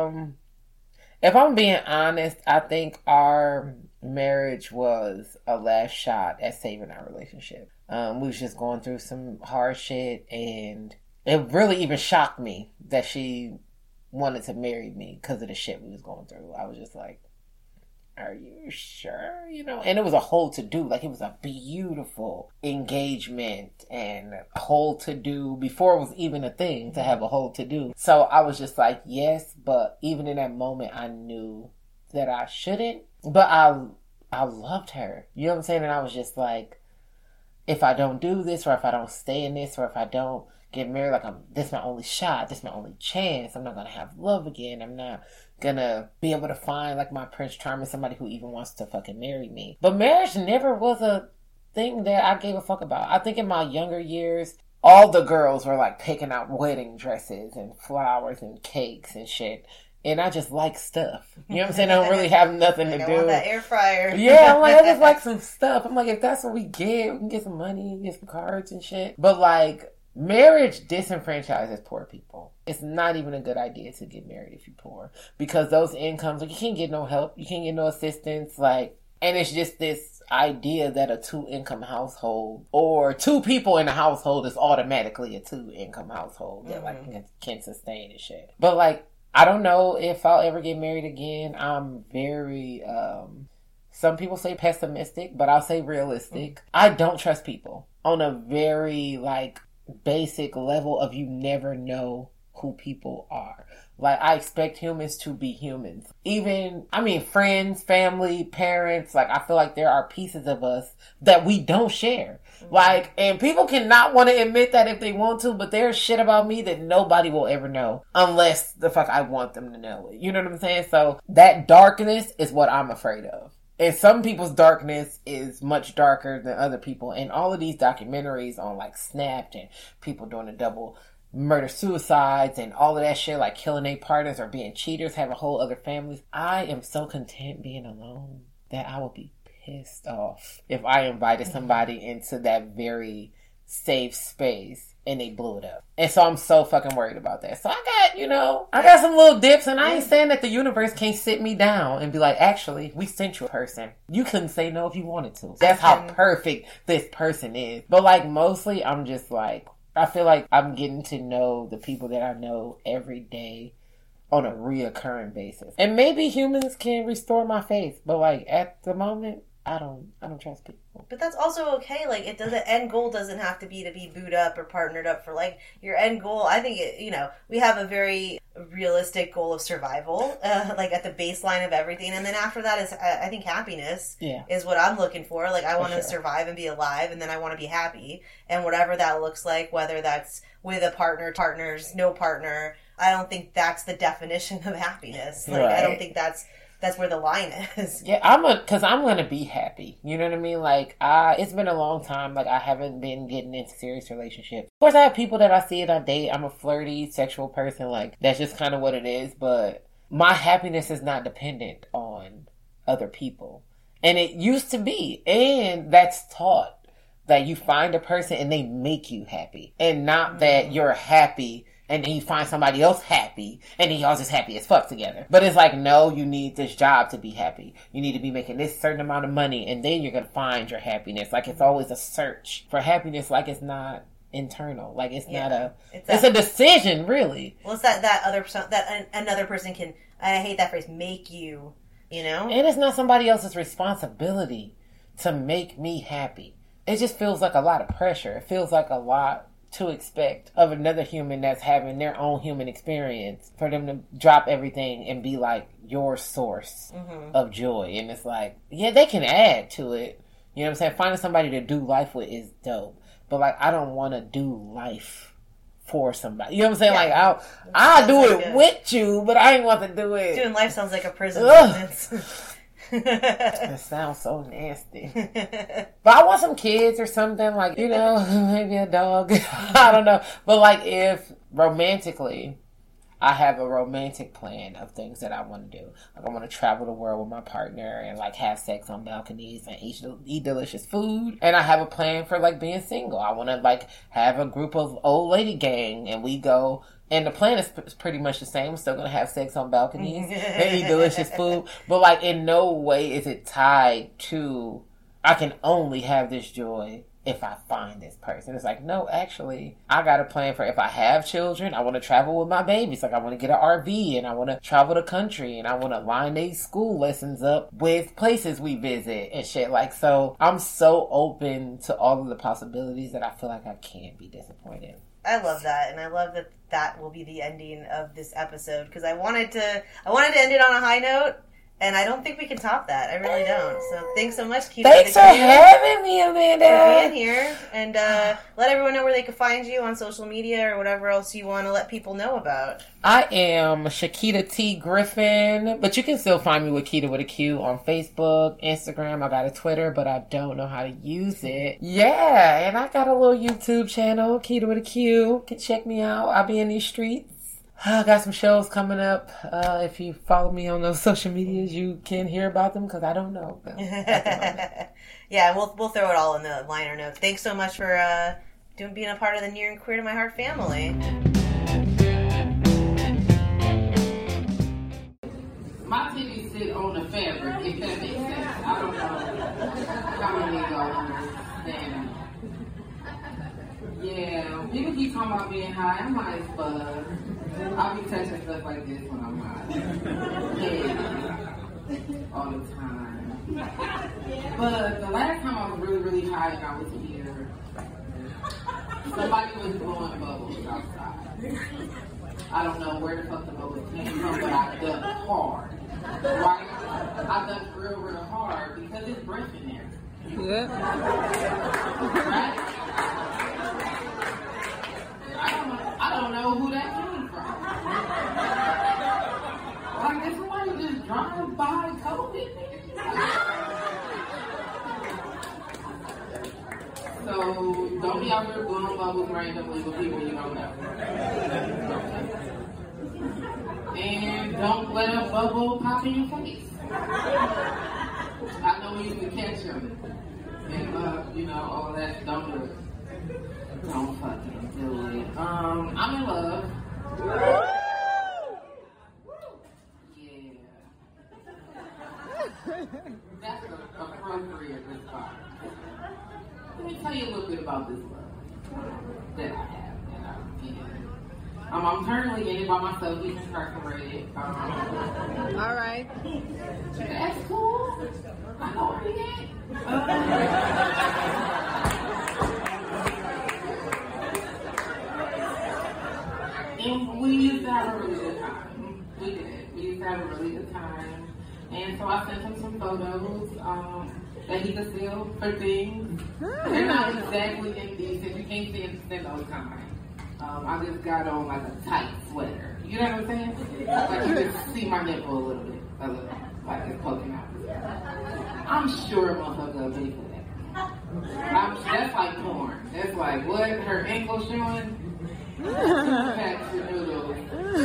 if I'm being honest, I think our marriage was a last shot at saving our relationship. We was just going through some hard shit, and it really even shocked me that she wanted to marry me because of the shit we was going through. I was just like, are you sure? You know, and it was a whole to-do. Like, it was a beautiful engagement and a whole to-do before it was even a thing to have a whole to-do. So I was just like, yes, but even in that moment, I knew that I shouldn't. But I loved her. You know what I'm saying? And I was just like, if I don't do this, or if I don't stay in this, or if I don't get married, like, this is my only shot, this is my only chance. I'm not gonna have love again. I'm not gonna be able to find, like, my Prince Charming, somebody who even wants to fucking marry me. But marriage never was a thing that I gave a fuck about. I think in my younger years, all the girls were, like, picking out wedding dresses and flowers and cakes and shit. And I just like stuff. You know what I'm saying? I don't really have nothing to do. I want that air fryer. Yeah, I'm like, I just like some stuff. I'm like, if that's what we can get some money, get some cards and shit. But, like, marriage disenfranchises poor people. It's not even a good idea to get married if you're poor. Because those incomes, like, you can't get no help. You can't get no assistance. Like, and it's just this idea that a 2-income household or 2 people in a household is automatically a 2-income household that, like, can sustain and shit. But, like, I don't know if I'll ever get married again. I'm very, some people say pessimistic, but I'll say realistic. I don't trust people on a very, like, basic level of you never know who people are. Like, I expect humans to be humans. Even, I mean, friends, family, parents, like, I feel like there are pieces of us that we don't share. Like, and people cannot want to admit that if they want to, but there's shit about me that nobody will ever know unless the fuck I want them to know it. You know what I'm saying? So that darkness is what I'm afraid of. And some people's darkness is much darker than other people. And all of these documentaries on, like, Snapped and people doing a double murder suicides and all of that shit, like killing their partners or being cheaters, having whole other families. I am so content being alone that I would be pissed off if I invited somebody into that very safe space and they blew it up. And so I'm so fucking worried about that. So I got some little dips, and I ain't saying that the universe can't sit me down and be like, actually, we sent you a person. You couldn't say no if you wanted to. That's how perfect this person is. But, like, mostly I'm just like, I feel like I'm getting to know the people that I know every day on a reoccurring basis. And maybe humans can restore my faith, but, like, at the moment, I don't trust people. But that's also okay. Like, end goal doesn't have to be booed up or partnered up for, like, your end goal. I think we have a very realistic goal of survival, like, at the baseline of everything. And then after that is, I think, happiness is what I'm looking for. Like, I want to survive and be alive, and then I want to be happy. And whatever that looks like, whether that's with a partner, partners, no partner, I don't think that's the definition of happiness. Like, I don't think that's where the line is. Yeah, because I'm going to be happy. You know what I mean? Like, it's been a long time. Like, I haven't been getting into serious relationships. Of course, I have people that I see and I date. I'm a flirty, sexual person. Like, that's just kind of what it is. But my happiness is not dependent on other people. And it used to be. And that's taught. That you find a person and they make you happy. And not that you're happy and then you find somebody else happy, and then y'all just happy as fuck together. But it's like, no, you need this job to be happy. You need to be making this certain amount of money, and then you're going to find your happiness. Like, it's always a search for happiness, like it's not internal. Like, it's not it's a decision, really. Well, it's that other person, that another person can, I hate that phrase, make you, And it's not somebody else's responsibility to make me happy. It just feels like a lot of pressure. It feels like a lot to expect of another human that's having their own human experience for them to drop everything and be like your source of joy. And it's like, yeah, they can add to it. You know what I'm saying? Finding somebody to do life with is dope. But, like, I don't want to do life for somebody. You know what I'm saying? Yeah. Like, I'll do it good with you, but I ain't want to do it. Doing life sounds like a prison sentence. That sounds so nasty. But I want some kids or something, like, maybe a dog. I don't know. But, like, if romantically, I have a romantic plan of things that I want to do. Like, I want to travel the world with my partner and, like, have sex on balconies and eat delicious food. And I have a plan for, like, being single. I want to, like, have a group of old lady gang and we go. And the plan is pretty much the same. We're still going to have sex on balconies and eat delicious food. But, like, in no way is it tied to I can only have this joy if I find this person. It's like, no, actually, I got a plan for if I have children, I want to travel with my babies. Like, I want to get an RV and I want to travel the country and I want to line these school lessons up with places we visit and shit. Like, so I'm so open to all of the possibilities that I feel like I can't be disappointed. I love that, and I love that that will be the ending of this episode, because I wanted to end it on a high note. And I don't think we can top that. I really don't. So thanks so much, Keita. Thanks for having me, Amanda. For being here. And let everyone know where they can find you on social media or whatever else you want to let people know about. I am Shakita T. Griffin, but you can still find me with Keita with a Q on Facebook, Instagram. I got a Twitter, but I don't know how to use it. Yeah, and I got a little YouTube channel, Keita with a Q. You can check me out. I'll be in these streets. I got some shows coming up. If you follow me on those social medias, you can hear about them because I don't know. Yeah, we'll throw it all in the liner notes. Thanks so much for being a part of the Near and Queer to My Heart family. My titties sit on the fabric, if that makes sense. I don't know how many of y'all understand. Yeah, people keep talking about being high. I'm high as fuck. I'll be touching stuff like this when I'm high. Yeah. All the time. But the last time I was really, really high and I was here, somebody was blowing bubbles outside. I don't know where the fuck the bubbles came from, but I ducked hard. Right? I ducked real, real hard because it's breath in there. Yeah. Right? I don't know who that came from. Like, did somebody just drive by COVID? So, don't be out there blowing bubbles randomly with people you don't know. And don't let a bubble pop in your face. I know we used to catch them. And, all of that. Don't do it. Don't fucking do it. I'm in love. Yeah. That's appropriate response. Let me tell you a little bit about this love that I have. I'm currently in it by myself. He's incarcerated. All right. That's cool. I know where he And we used to have a really good time. We did. We used to have a really good time. And so I sent him some photos that he could steal for things. They're not exactly indecent. You can't send those kind. I just got on like a tight sweater. You know what I'm saying? Like you can see my nipple a little bit. Like it's poking out. I'm sure a motherfucker will pay for that. That's like porn. That's like, what? Her ankle showing? Packs your noodles.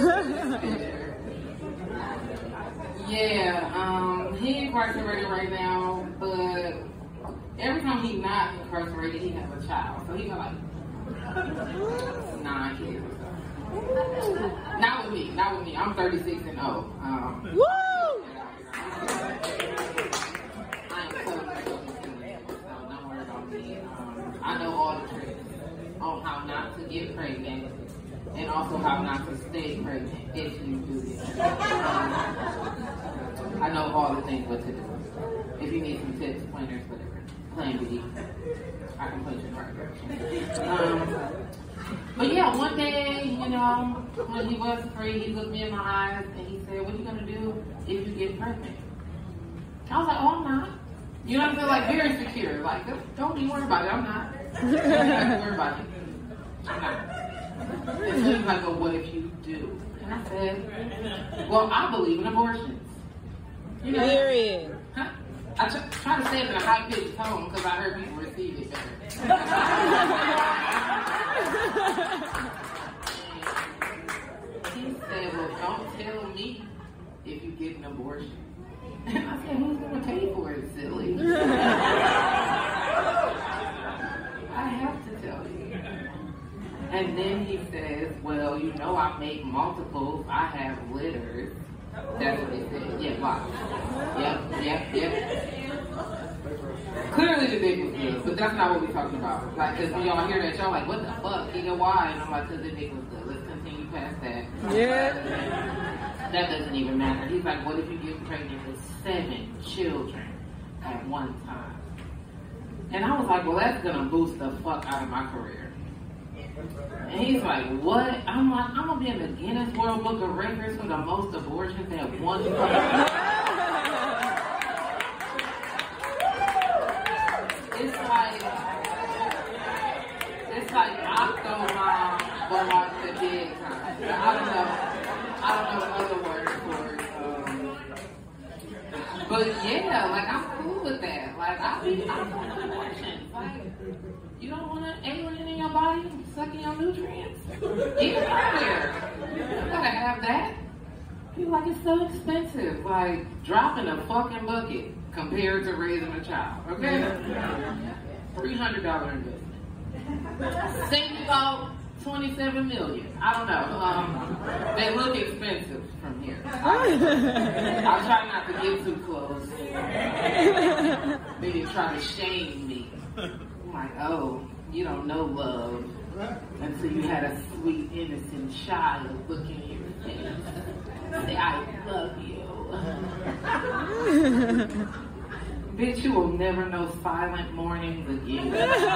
Yeah, he incarcerated right now, but every time he's not incarcerated, he has a child. So he got like 9 kids or so. Not with me. I'm 36 and 0. Woo! I know all the tricks on how not to get pregnant and also how not to stay pregnant if you do this. I know all the things what to do. If you need some tips, pointers, whatever, plan B. I can put you in the right direction. But yeah, one day, when he was free, he looked me in my eyes and he said, "What are you gonna do if you get pregnant?" I was like, "Oh, I'm not." You know what I'm saying? Like, very secure. Like, don't be worried about it. I'm not. Don't be worried about it. I'm not. And so he's like, "Well, what if you do?" And I said, "Well, I believe in abortions." Period. Huh? I try to say it in a high-pitched tone because I heard people receive it better. He said, "Well, don't tell me if you get an abortion." And I said, "Who's going to pay for it, silly?" I have to tell you. And then he says, "Well, I make multiples. I have litters." That's what he said. Yeah, lots. Yep. Clearly the dick was good, but that's not what we're talking about. Like, because when y'all hear that, y'all like, what the fuck? Nigga, why? And I'm like, because the dick was good. Let's continue past that. Yeah. That doesn't even matter. He's like, what if you get pregnant with 7 children at one time? And I was like, well, that's going to boost the fuck out of my career. And he's like, what? I'm like, I'm going to be in the Guinness World Book of Records for the most abortions at one time. It's like Octomom, but like the big time. I don't know other words for it. But yeah, like I'm cool with that. Like I want abortions. Like you don't want an alien in your body sucking your nutrients. Get it out there. You gotta have that. People like it's so expensive. Like dropping a fucking bucket compared to raising a child. Okay, $300 investment. Think about 27 million. I don't know. They look expensive from here. I'll try not to get too close. Maybe try to shame me. I'm like, oh, you don't know love until you had a sweet, innocent child looking in your face. Say, I love you. Bitch, you will never know silent mornings again.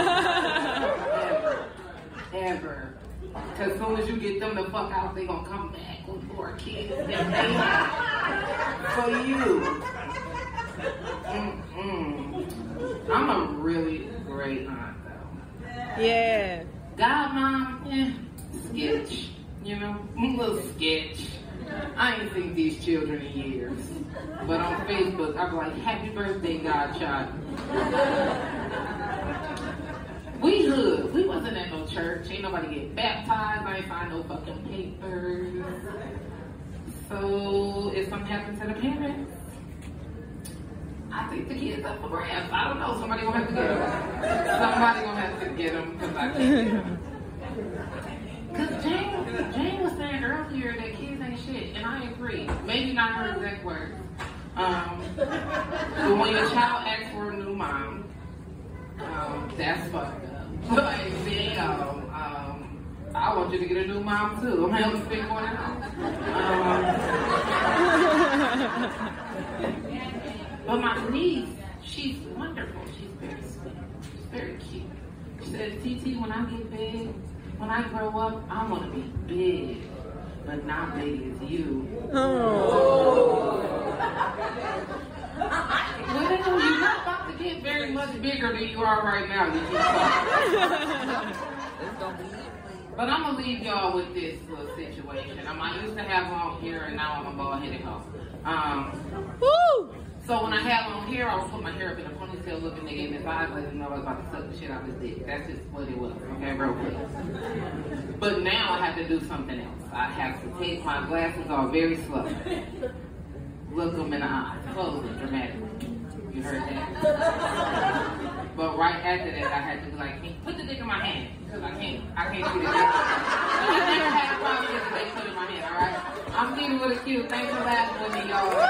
Ever. Because as soon as you get them the fuck out, they gonna come back with more kids than they have for you. I'm a really great aunt, though. Yeah. Godmom, sketch. You know, a little sketch. I ain't seen these children in years. But on Facebook, I'm like, happy birthday, Godchild. We hood. We wasn't at no church. Ain't nobody get baptized. I ain't signed no fucking papers. So, if something happened to the parents, I think the kids up for grabs. I don't know. Somebody gonna have to get them. Somebody gonna have to get them because I can't get them. Because Jane was saying earlier that kids ain't shit, and I agree. Maybe not her exact words. But when your child asks for a new mom, that's fucked up. Like, damn, I want you to get a new mom too. I'm having to speak one out. But my niece, she's wonderful. She's very sweet. She's very cute. She said, TT, when I get big, when I grow up, I want to be big, but not big as you. Oh. Well, you're not about to get very much bigger than you are right now. You But I'm going to leave y'all with this little situation. I used to have long hair, and now I'm a bald-headed hoe. So when I had long hair, I would put my hair up in a ponytail looking nigga in his eyes, letting him know I was about to suck the shit out of his dick. That's just what it was, okay, real quick. But now I have to do something else. I have to take my glasses off very slow. Look them in the eye. Close them dramatically. You heard that? But right after that, I had to be like, put the dick in my hand. Because I can't see the dick. I never had a problem with the dick put in my hand, alright? I'm Tina with a Q. Thanks for laughing with me, y'all.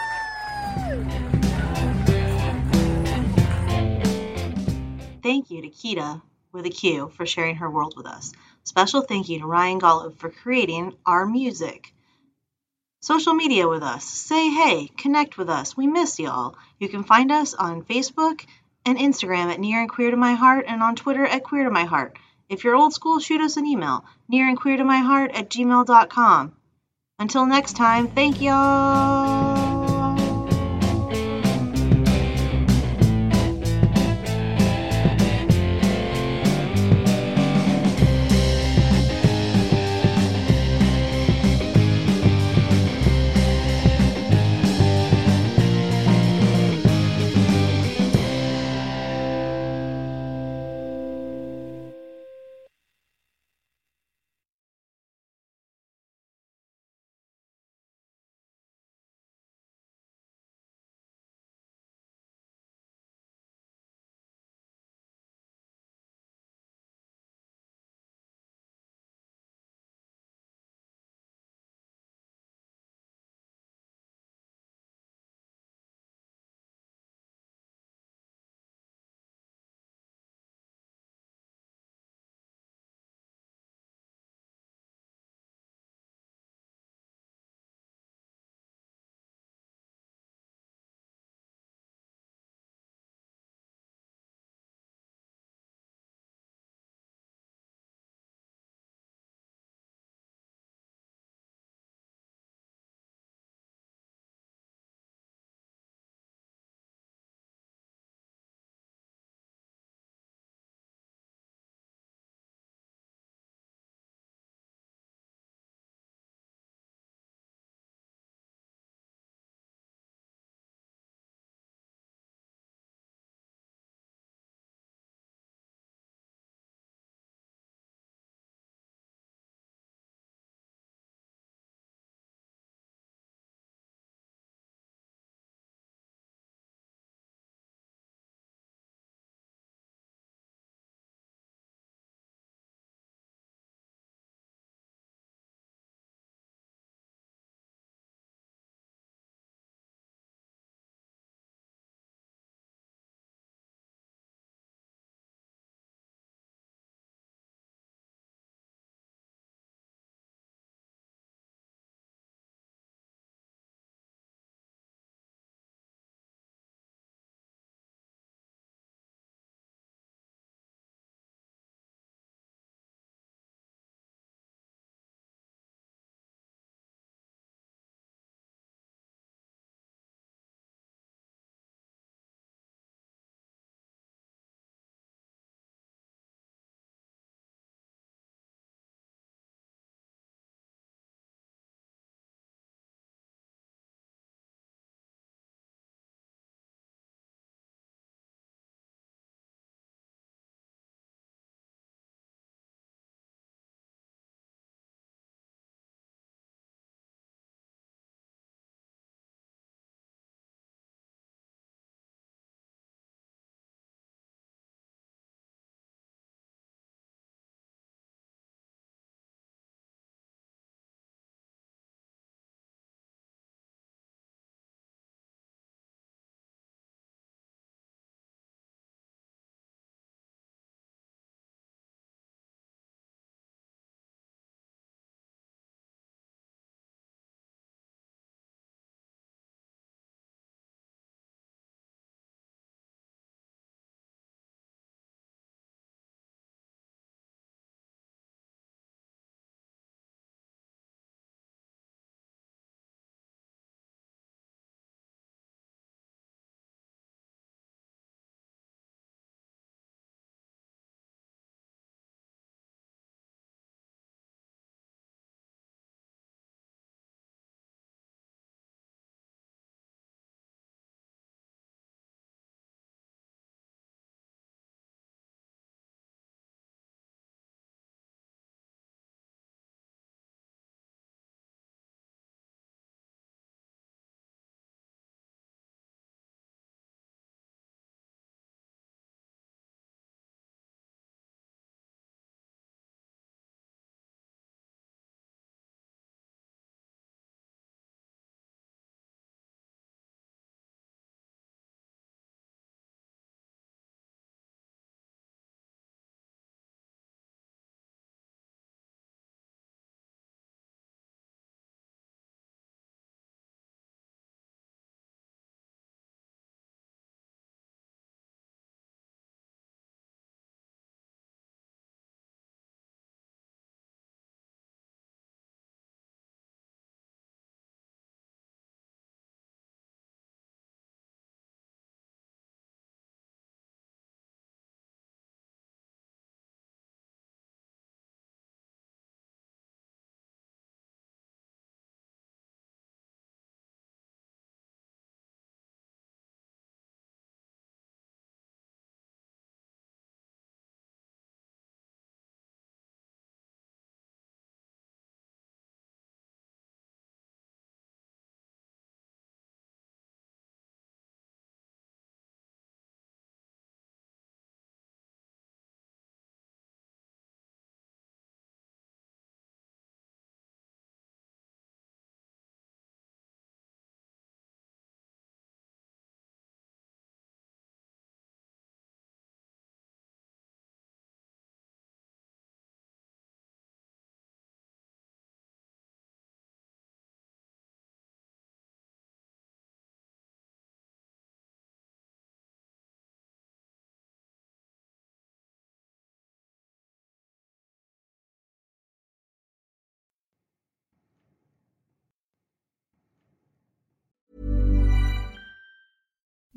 Thank you to Kita with a Q for sharing her world with us. Special thank you to Ryan Golub for creating our music. Social media with us. Say hey, connect with us. We miss y'all. You can find us on Facebook and Instagram at Near and Queer to My Heart and on Twitter at Queer to My Heart. If you're old school, shoot us an email, nearandqueertomyheart@gmail.com. Until next time, thank y'all.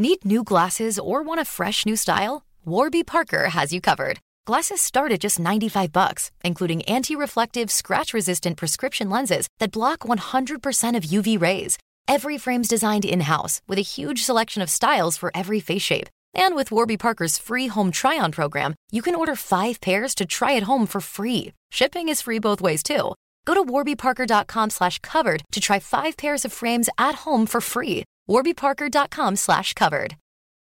Need new glasses or want a fresh new style? Warby Parker has you covered. Glasses start at just $95, including anti-reflective, scratch-resistant prescription lenses that block 100% of UV rays. Every frame's designed in-house with a huge selection of styles for every face shape. And with Warby Parker's free home try-on program, you can order 5 pairs to try at home for free. Shipping is free both ways, too. Go to warbyparker.com/covered to try 5 pairs of frames at home for free. warbyparker.com/covered.